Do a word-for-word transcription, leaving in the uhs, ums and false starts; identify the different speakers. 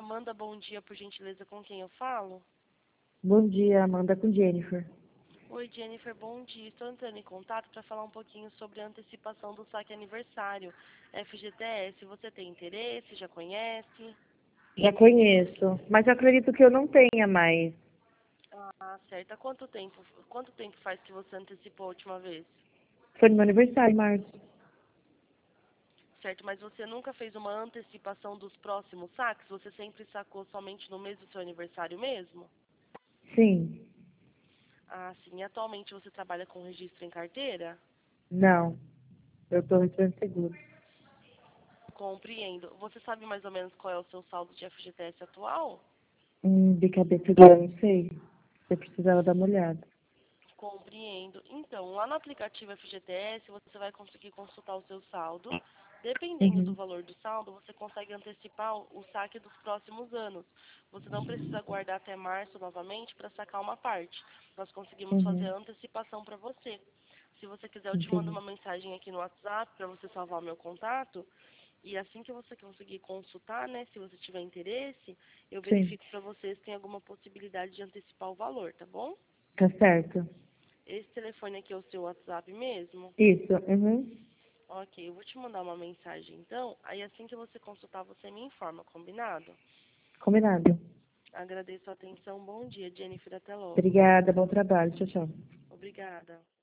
Speaker 1: Amanda, bom dia, por gentileza, com quem eu falo?
Speaker 2: Bom dia, Amanda, com Jennifer.
Speaker 1: Oi, Jennifer, bom dia. Estou entrando em contato para falar um pouquinho sobre a antecipação do saque aniversário F G T S. Você tem interesse? Já conhece?
Speaker 2: Já conheço, mas eu acredito que eu não tenha mais.
Speaker 1: Ah, certo. Há quanto tempo, quanto tempo faz que você antecipou a última vez?
Speaker 2: Foi no meu aniversário, em março.
Speaker 1: Certo, mas você nunca fez uma antecipação dos próximos saques? Você sempre sacou somente no mês do seu aniversário mesmo?
Speaker 2: Sim.
Speaker 1: Ah, sim. E atualmente você trabalha com registro em carteira?
Speaker 2: Não. Eu estou recebendo seguro.
Speaker 1: Compreendo. Você sabe mais ou menos qual é o seu saldo de F G T S atual?
Speaker 2: Hum, de cabeça agora, não sei. Eu precisava dar uma olhada.
Speaker 1: Compreendo. Então, lá no aplicativo F G T S, você vai conseguir consultar o seu saldo. Dependendo do
Speaker 2: Uhum.
Speaker 1: valor do saldo, você consegue antecipar o saque dos próximos anos. Você não precisa aguardar até março novamente para sacar uma parte. Nós conseguimos fazer
Speaker 2: Uhum.
Speaker 1: a antecipação para você. Se você quiser, eu te mando
Speaker 2: Entendi.
Speaker 1: uma mensagem aqui no WhatsApp para você salvar o meu contato. E assim que você conseguir consultar, né, se você tiver interesse, eu
Speaker 2: Sim.
Speaker 1: verifico para você se tem alguma possibilidade de antecipar o valor, tá bom?
Speaker 2: Tá certo.
Speaker 1: Esse telefone aqui é o seu WhatsApp mesmo?
Speaker 2: Isso. Uhum.
Speaker 1: Ok, eu vou te mandar uma mensagem então. Aí assim que você consultar, você me informa, combinado?
Speaker 2: Combinado.
Speaker 1: Agradeço a atenção. Bom dia, Jennifer. Até logo.
Speaker 2: Obrigada, bom trabalho. Tchau, tchau.
Speaker 1: Obrigada.